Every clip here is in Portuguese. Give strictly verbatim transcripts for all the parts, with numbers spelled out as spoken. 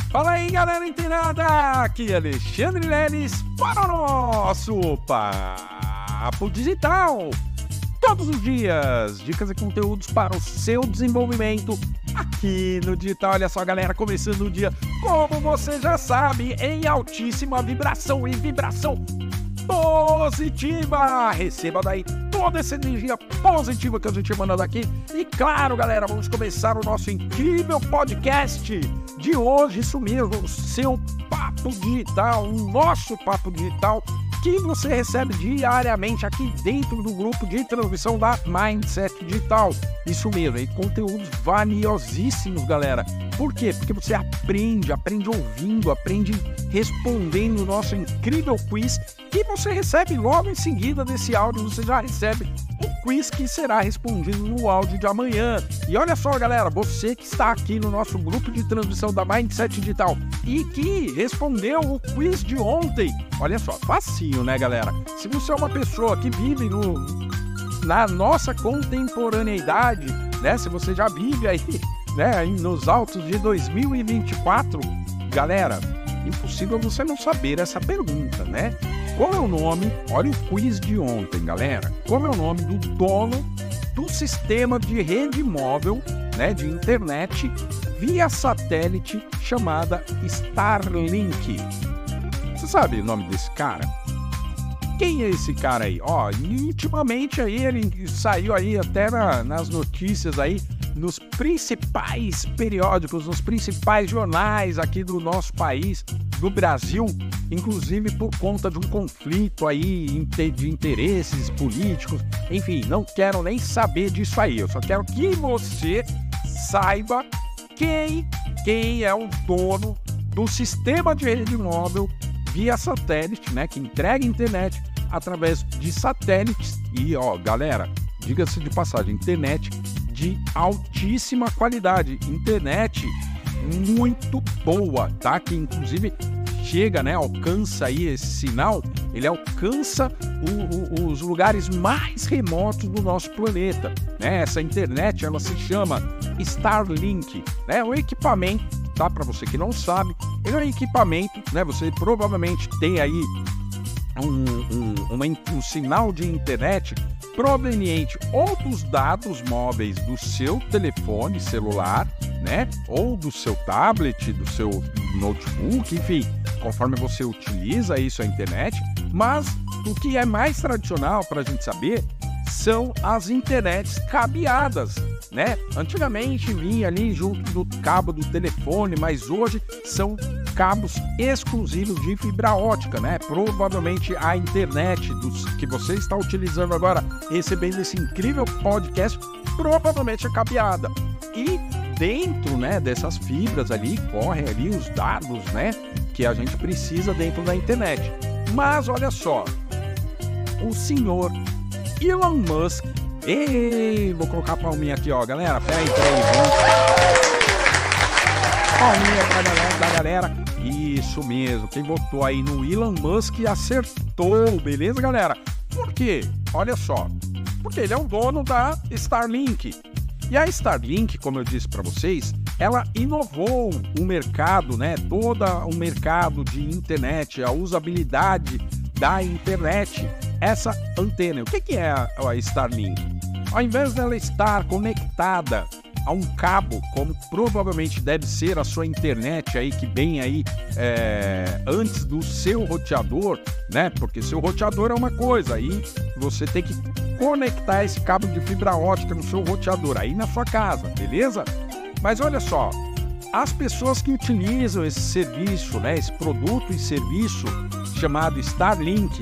Fala aí, galera inteirada! Aqui é Alexandre Leles para o nosso Papo Digital. Todos os dias, dicas e conteúdos para o seu desenvolvimento aqui no digital. Olha só, galera, começando o dia, como você já sabe, em altíssima vibração e vibração positiva. Receba daí toda essa energia positiva que a gente manda daqui. E claro, galera, vamos começar o nosso incrível podcast de hoje. Isso mesmo, o seu Papo Digital, o nosso Papo Digital, que você recebe diariamente aqui dentro do grupo de transmissão da Mindset Digital. Isso mesmo, e conteúdos valiosíssimos, galera. Por quê? Porque você aprende, aprende ouvindo, aprende respondendo o nosso incrível quiz, e você recebe logo em seguida desse áudio, você já recebe o quiz que será respondido no áudio de amanhã. E olha só, galera, você que está aqui no nosso grupo de transmissão da Mindset Digital e que respondeu o quiz de ontem, olha só, facinho, né, galera? Se você é uma pessoa que vive no, na nossa contemporaneidade, né, se você já vive aí, né, nos altos de dois mil e vinte e quatro, galera, impossível você não saber essa pergunta, né? Qual é o nome, olha o quiz de ontem, galera, qual é o nome do dono do sistema de rede móvel, né, de internet via satélite chamada Starlink? Você sabe o nome desse cara? Quem é esse cara aí? Ó, intimamente aí ele saiu aí até na, nas notícias aí, nos principais periódicos, nos principais jornais aqui do nosso país, do Brasil, inclusive por conta de um conflito aí de interesses políticos. Enfim, não quero nem saber disso aí, eu só quero que você saiba quem, quem é o dono do sistema de rede móvel via satélite, né, que entrega internet através de satélites. E ó, galera, diga-se de passagem, internet de altíssima qualidade, internet muito boa, tá? Que inclusive chega, né? Alcança aí esse sinal, ele alcança o, o, os lugares mais remotos do nosso planeta, né? Essa internet, ela se chama Starlink, né? O equipamento, tá? Para você que não sabe, ele é um equipamento, né? Você provavelmente tem aí um, um, uma, um sinal de internet proveniente ou dos dados móveis do seu telefone celular, né? Ou do seu tablet, do seu notebook, enfim, conforme você utiliza isso a internet. Mas o que é mais tradicional para a gente saber são as internets cabeadas, né? Antigamente vinha ali junto do cabo do telefone, mas hoje são cabos exclusivos de fibra ótica, né? Provavelmente a internet dos, que você está utilizando agora, recebendo esse incrível podcast, provavelmente é cabeada. E dentro, né, dessas fibras ali, correm ali os dados, né, que a gente precisa dentro da internet. Mas olha só, o senhor Elon Musk, ei, vou colocar a palminha aqui, ó, galera, peraí, peraí, vamos... palminha pra galera, da galera. Isso mesmo, quem votou aí no Elon Musk acertou, beleza, galera? Por quê? Olha só, porque ele é o dono da Starlink. E a Starlink, como eu disse para vocês, ela inovou o mercado, né? Todo o mercado de internet, a usabilidade da internet, essa antena. O que que é a Starlink? Ao invés dela estar conectada a um cabo, como provavelmente deve ser a sua internet aí, que vem aí é, antes do seu roteador, né? Porque seu roteador é uma coisa, aí você tem que conectar esse cabo de fibra ótica no seu roteador, aí na sua casa, beleza? Mas olha só, as pessoas que utilizam esse serviço, né? Esse produto e serviço chamado Starlink,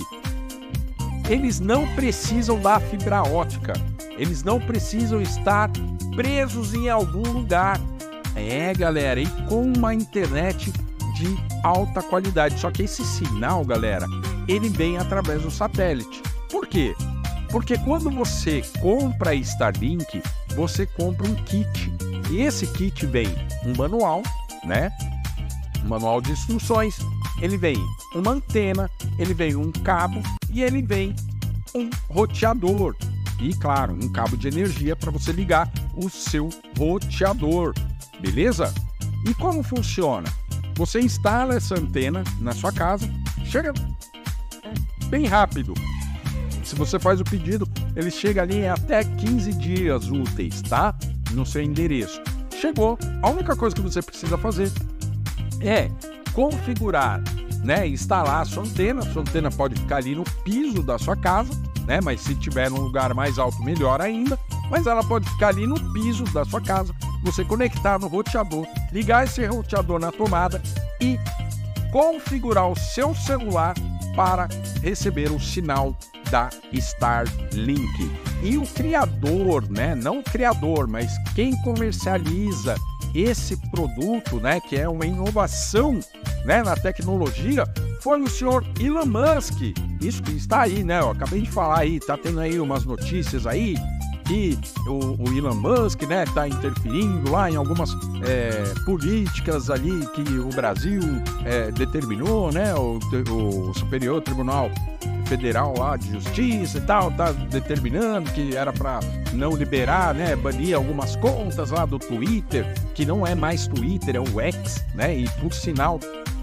eles não precisam da fibra ótica, eles não precisam estar presos em algum lugar. É, galera, e com uma internet de alta qualidade. Só que esse sinal, galera, ele vem através do satélite. Por quê? Porque quando você compra a Starlink, você compra um kit. E esse kit vem um manual, né? Um manual de instruções. Ele vem uma antena, ele vem um cabo e ele vem um roteador. E, claro, um cabo de energia para você ligar o seu roteador, beleza? E como funciona? Você instala essa antena na sua casa, chega bem rápido. Se você faz o pedido, ele chega ali em até quinze dias úteis, tá? No seu endereço. Chegou, a única coisa que você precisa fazer é configurar, né? Instalar a sua antena. A sua antena pode ficar ali no piso da sua casa, né? Mas se tiver num lugar mais alto, melhor ainda. Mas ela pode ficar ali no piso da sua casa. Você conectar no roteador, ligar esse roteador na tomada e configurar o seu celular para receber o sinal da Starlink. E o criador, né? Não o criador, mas quem comercializa esse produto, né? Que é uma inovação, né? Na tecnologia, foi o senhor Elon Musk. Isso que está aí, né? Eu acabei de falar aí, tá tendo aí umas notícias aí que o, o Elon Musk, né, está interferindo lá em algumas é, políticas ali que o Brasil é, determinou, né, o, o Superior Tribunal Federal lá de Justiça e tal, tá determinando que era para não liberar, né, banir algumas contas lá do Twitter, que não é mais Twitter, é o X, né, e por sinal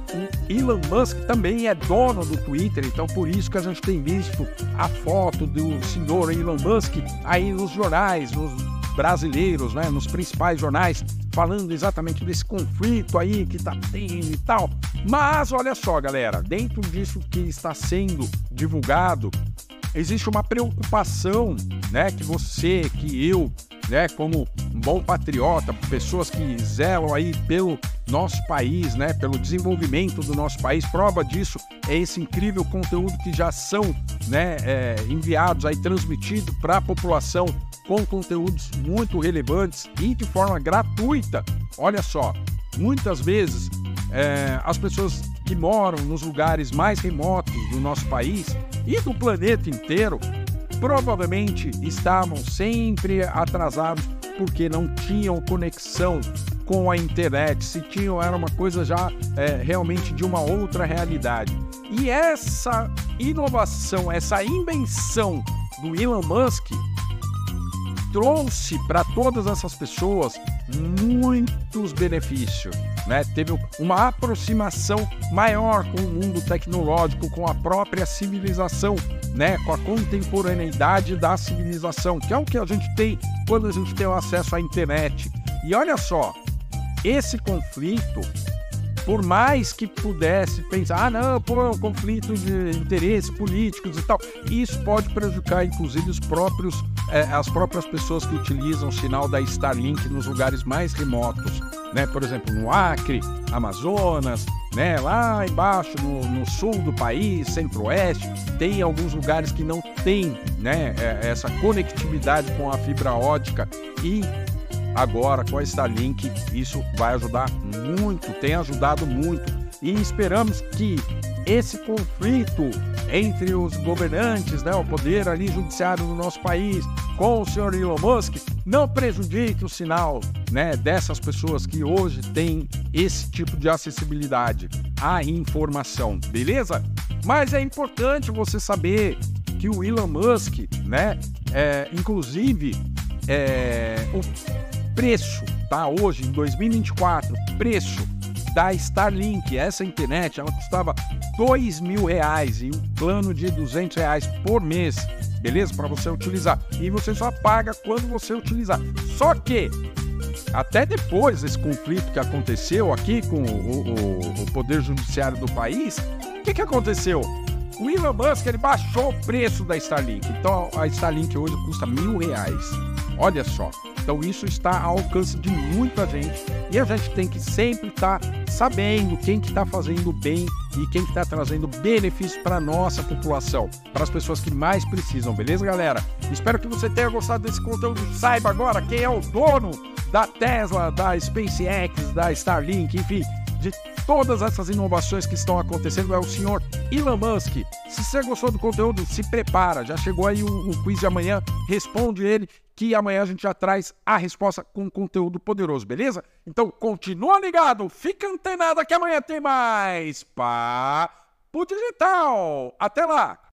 o Elon Musk também é dono do Twitter, então por isso que a gente tem visto a foto do senhor Elon Musk aí nos jornais, nos brasileiros, né, nos principais jornais, falando exatamente desse conflito aí que tá tendo e tal. Mas olha só, galera, dentro disso que está sendo divulgado, existe uma preocupação, né, que você, que eu, né, como um bom patriota, pessoas que zelam aí pelo nosso país, né, pelo desenvolvimento do nosso país. Prova disso é esse incrível conteúdo que já são, né, é, enviados aí, transmitido para a população com conteúdos muito relevantes e de forma gratuita. Olha só, muitas vezes é, as pessoas que moram nos lugares mais remotos do nosso país e do planeta inteiro provavelmente estavam sempre atrasados porque não tinham conexão com a internet. Se tinham, era uma coisa já é, realmente de uma outra realidade. E essa inovação, essa invenção do Elon Musk trouxe para todas essas pessoas muitos benefícios, né? Teve uma aproximação maior com o mundo tecnológico, com a própria civilização, né? Com a contemporaneidade da civilização, que é o que a gente tem quando a gente tem o acesso à internet. E olha só, esse conflito, por mais que pudesse pensar, ah não, pô, é um conflito de interesses políticos e tal, isso pode prejudicar inclusive os próprios, é, as próprias pessoas que utilizam o sinal da Starlink nos lugares mais remotos, né? Por exemplo, no Acre, Amazonas, né? Lá embaixo no, no sul do país, centro-oeste, tem alguns lugares que não tem, né, essa conectividade com a fibra ótica e agora, com a Starlink, isso vai ajudar muito, tem ajudado muito. E esperamos que esse conflito entre os governantes, né, o poder ali judiciário do nosso país, com o senhor Elon Musk, não prejudique o sinal, né, dessas pessoas que hoje têm esse tipo de acessibilidade à informação, beleza? Mas é importante você saber que o Elon Musk, né, é, inclusive, é, o preço, tá? Hoje, em dois mil e vinte e quatro, preço da Starlink, essa internet, ela custava dois mil reais e um plano de duzentos reais por mês, beleza? Para você utilizar. E você só paga quando você utilizar. Só que, até depois desse conflito que aconteceu aqui com o, o, o Poder Judiciário do país, o que, que aconteceu? O Elon Musk, ele baixou o preço da Starlink. Então, a Starlink hoje custa mil reais. Olha só. Então isso está ao alcance de muita gente e a gente tem que sempre estar tá sabendo quem que está fazendo bem e quem que está trazendo benefício para a nossa população, para as pessoas que mais precisam, beleza, galera? Espero que você tenha gostado desse conteúdo. Saiba agora quem é o dono da Tesla, da SpaceX, da Starlink, enfim, de todas essas inovações que estão acontecendo, é o senhor Elon Musk. Se você gostou do conteúdo, se prepara, já chegou aí o, o quiz de amanhã, responde ele, que amanhã a gente já traz a resposta com conteúdo poderoso, beleza? Então continua ligado, fica antenado que amanhã tem mais Papo Digital. Até lá!